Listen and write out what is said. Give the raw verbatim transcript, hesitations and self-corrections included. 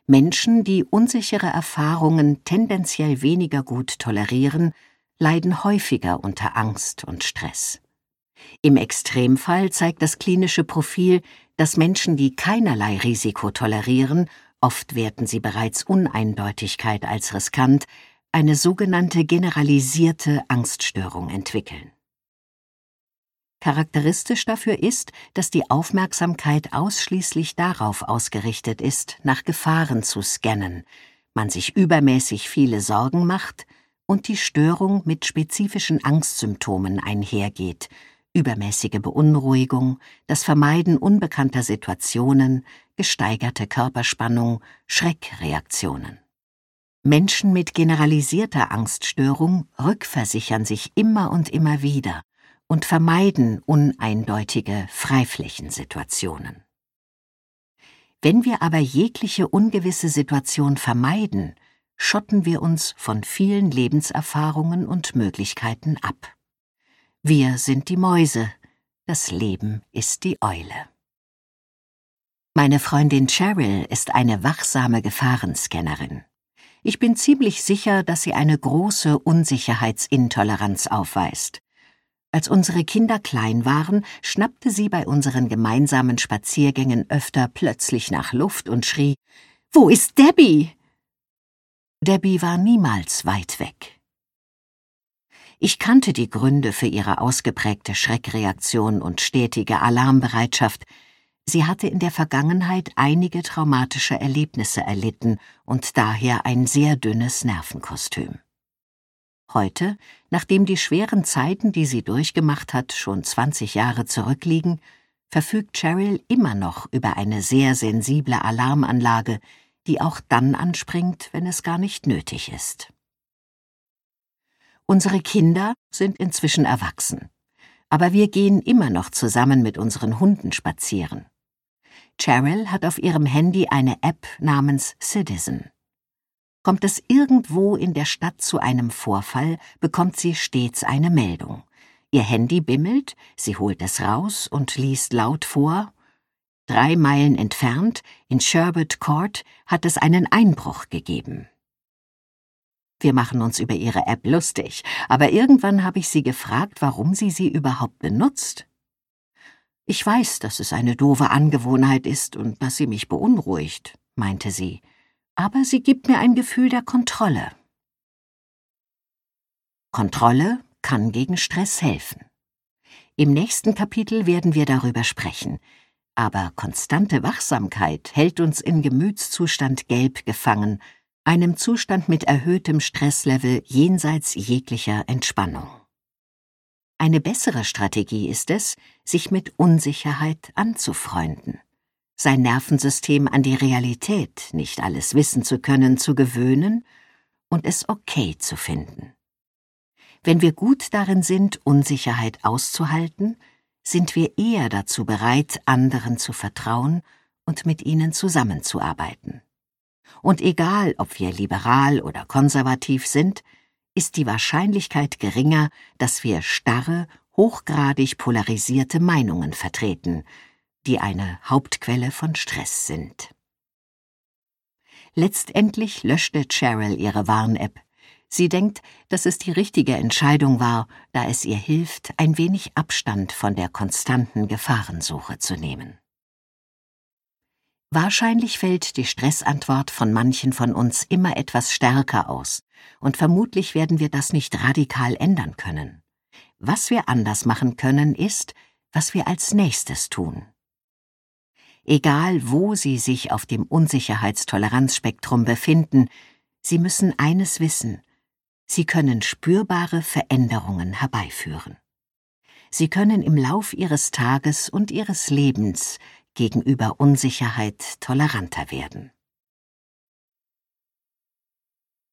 Menschen, die unsichere Erfahrungen tendenziell weniger gut tolerieren, leiden häufiger unter Angst und Stress. Im Extremfall zeigt das klinische Profil, dass Menschen, die keinerlei Risiko tolerieren, oft werten sie bereits Uneindeutigkeit als riskant, eine sogenannte generalisierte Angststörung entwickeln. Charakteristisch dafür ist, dass die Aufmerksamkeit ausschließlich darauf ausgerichtet ist, nach Gefahren zu scannen, man sich übermäßig viele Sorgen macht und die Störung mit spezifischen Angstsymptomen einhergeht, übermäßige Beunruhigung, das Vermeiden unbekannter Situationen, gesteigerte Körperspannung, Schreckreaktionen. Menschen mit generalisierter Angststörung rückversichern sich immer und immer wieder und vermeiden uneindeutige Freiflächensituationen. Wenn wir aber jegliche ungewisse Situation vermeiden, schotten wir uns von vielen Lebenserfahrungen und Möglichkeiten ab. Wir sind die Mäuse, das Leben ist die Eule. Meine Freundin Cheryl ist eine wachsame Gefahrenscannerin. Ich bin ziemlich sicher, dass sie eine große Unsicherheitsintoleranz aufweist. Als unsere Kinder klein waren, schnappte sie bei unseren gemeinsamen Spaziergängen öfter plötzlich nach Luft und schrie: »Wo ist Debbie?« Debbie war niemals weit weg. Ich kannte die Gründe für ihre ausgeprägte Schreckreaktion und stetige Alarmbereitschaft. Sie hatte in der Vergangenheit einige traumatische Erlebnisse erlitten und daher ein sehr dünnes Nervenkostüm. Heute, nachdem die schweren Zeiten, die sie durchgemacht hat, schon zwanzig Jahre zurückliegen, verfügt Cheryl immer noch über eine sehr sensible Alarmanlage, die auch dann anspringt, wenn es gar nicht nötig ist. Unsere Kinder sind inzwischen erwachsen, aber wir gehen immer noch zusammen mit unseren Hunden spazieren. Cheryl hat auf ihrem Handy eine App namens Citizen. Kommt es irgendwo in der Stadt zu einem Vorfall, bekommt sie stets eine Meldung. Ihr Handy bimmelt, sie holt es raus und liest laut vor: Drei Meilen entfernt, in Sherbert Court, hat es einen Einbruch gegeben. Wir machen uns über ihre App lustig, aber irgendwann habe ich sie gefragt, warum sie sie überhaupt benutzt. »Ich weiß, dass es eine doofe Angewohnheit ist und dass sie mich beunruhigt«, meinte sie, »aber sie gibt mir ein Gefühl der Kontrolle.« Kontrolle kann gegen Stress helfen. Im nächsten Kapitel werden wir darüber sprechen, aber konstante Wachsamkeit hält uns in Gemütszustand Gelb gefangen, einem Zustand mit erhöhtem Stresslevel jenseits jeglicher Entspannung. Eine bessere Strategie ist es, sich mit Unsicherheit anzufreunden, sein Nervensystem an die Realität, nicht alles wissen zu können, zu gewöhnen und es okay zu finden. Wenn wir gut darin sind, Unsicherheit auszuhalten, sind wir eher dazu bereit, anderen zu vertrauen und mit ihnen zusammenzuarbeiten. Und egal, ob wir liberal oder konservativ sind, ist die Wahrscheinlichkeit geringer, dass wir starre, hochgradig polarisierte Meinungen vertreten, die eine Hauptquelle von Stress sind. Letztendlich löschte Cheryl ihre Warn-App. Sie denkt, dass es die richtige Entscheidung war, da es ihr hilft, ein wenig Abstand von der konstanten Gefahrensuche zu nehmen. Wahrscheinlich fällt die Stressantwort von manchen von uns immer etwas stärker aus, und vermutlich werden wir das nicht radikal ändern können. Was wir anders machen können, ist, was wir als nächstes tun. Egal, wo Sie sich auf dem Unsicherheitstoleranzspektrum befinden, Sie müssen eines wissen: Sie können spürbare Veränderungen herbeiführen. Sie können im Lauf Ihres Tages und Ihres Lebens gegenüber Unsicherheit toleranter werden.